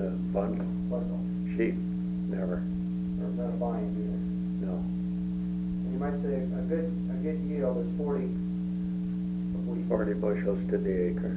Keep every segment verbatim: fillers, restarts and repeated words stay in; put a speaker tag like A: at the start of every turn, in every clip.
A: bundle.
B: bundle,
A: Sheep, never.
B: or not a vine either.
A: No.
B: And you might say a good, a good yield is forty of wheat.
A: Forty bushels to the acre.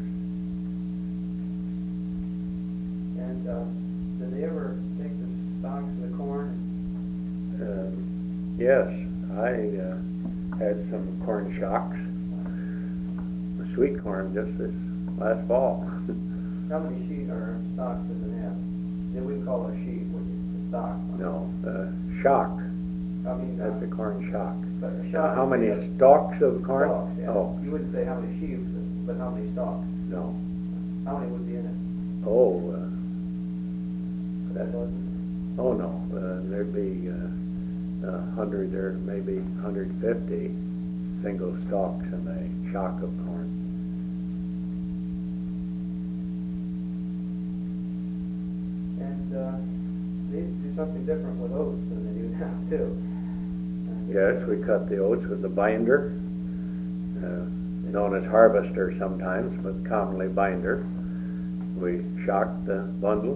B: And, uh, did they ever take the stalks of the corn?
A: Um, yes, I uh, had some corn shocks, sweet corn, just this last fall.
B: How many sheep or stalks does it have? Yeah, we call it a sheep, which is the stalk.
A: No, uh, shock.
B: I mean,
A: That's
B: uh,
A: a corn shock.
B: but a
A: Uh,
B: shock.
A: how many
B: is-
A: stalks of corn?
B: Stalks, yeah.
A: Oh,
B: You wouldn't say how many sheep, but how many stalks?
A: no.
B: How many would be in it?
A: Oh, uh,
B: That
A: that,
B: wasn't.
A: oh no, uh, there'd be uh, a hundred or maybe one hundred fifty single stalks in a shock of corn.
B: And, uh, they used to do something different with oats than they do now, too. Uh,
A: Yes, we cut the oats with the binder, uh, known as harvester sometimes, but commonly binder. We shocked the bundles.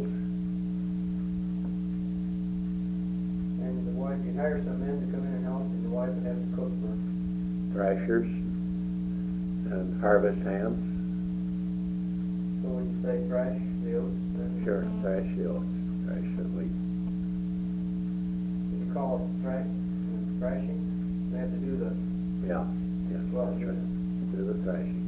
B: And the wife, you'd hire some men to come in and help, and the wife would have to cook for.
A: Thrashers and harvest hands.
B: So when you say thrash the oats, then.
A: Sure, thrash the oats, thrash the wheat.
B: Did you call it thrash, thrashing? They have to do the,
A: Yeah, yeah,
B: well,
A: that's right. Do the thrashing.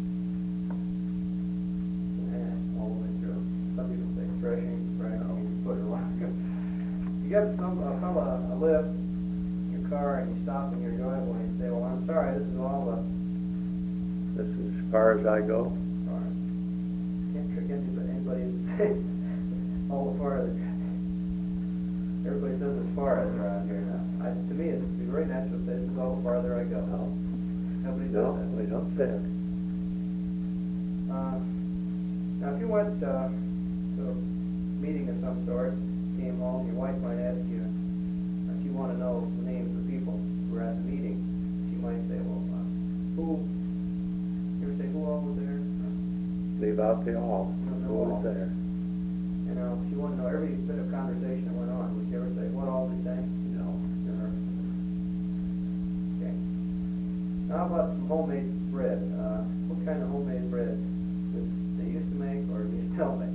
B: yeah, all the way through. Some people say thrashing, thrashing, you put it along. You got some, a fella, a lift, in your car, and you stop in your driveway and say, well, I'm sorry, this is all the,
A: This is as far as I go.
B: sorry. Can't trick anybody, anybody to say all the farther. Everybody says as far as around here now. I, to me, it'd be very natural to say, this is all the farther I go.
A: No,
B: Nobody
A: no,
B: does that.
A: we don't say it.
B: Uh, Now, if you went uh, to a meeting of some sort, came home, your wife might ask you, if you want to know the names of the people who were at the meeting, she might say, well, uh, who, you ever say, who all was there?
A: Leave out the all.
B: No, no
A: Who was
B: all.
A: there?
B: You know, if you want to know every bit of conversation that went on, would you ever say, what all did they say?
A: No.
B: Never. Okay. Now, how about some homemade bread? Uh, what kind of homemade bread did they used to make, or do you still make?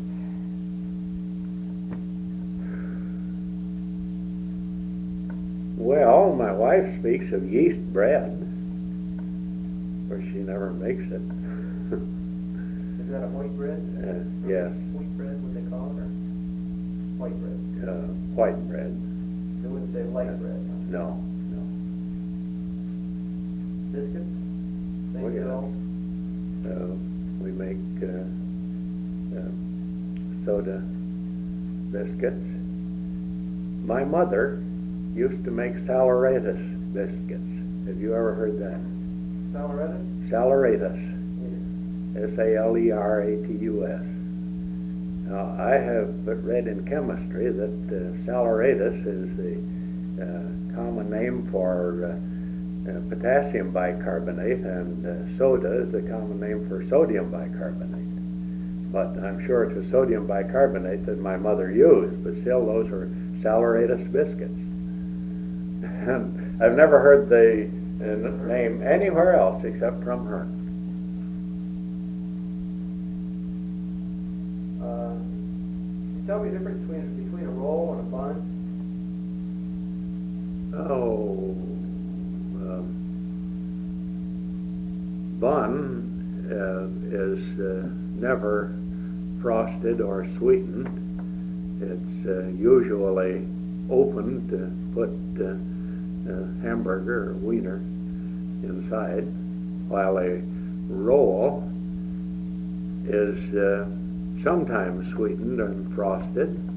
A: Well, my wife speaks of yeast bread. Of course, she never makes it.
B: Is that a white bread?
A: Uh, yes.
B: Wheat bread, what they call it, or white bread?
A: Uh, white bread.
B: They wouldn't say light bread. huh?
A: No, no.
B: Biscuits?
A: Oh,
B: Same
A: yeah.
B: dough?
A: Uh, we make uh, uh, soda biscuits. My mother used to make saleratus biscuits. Have you ever heard that?
B: Saleratus?
A: Saleratus.
B: Yeah.
A: S A L E R A T U S. Now, I have read in chemistry that uh, saleratus is the uh, common name for uh, uh, potassium bicarbonate, and uh, soda is the common name for sodium bicarbonate. But I'm sure it was sodium bicarbonate that my mother used, but still those were saleratus biscuits. And I've never heard the uh, name anywhere else except from her.
B: Uh, can you tell me the difference between, between a roll and a bun?
A: Oh, um, bun uh, is uh, never frosted or sweetened. It's uh, usually opened to put uh, uh, hamburger or wiener inside, while a roll is uh, sometimes sweetened and frosted,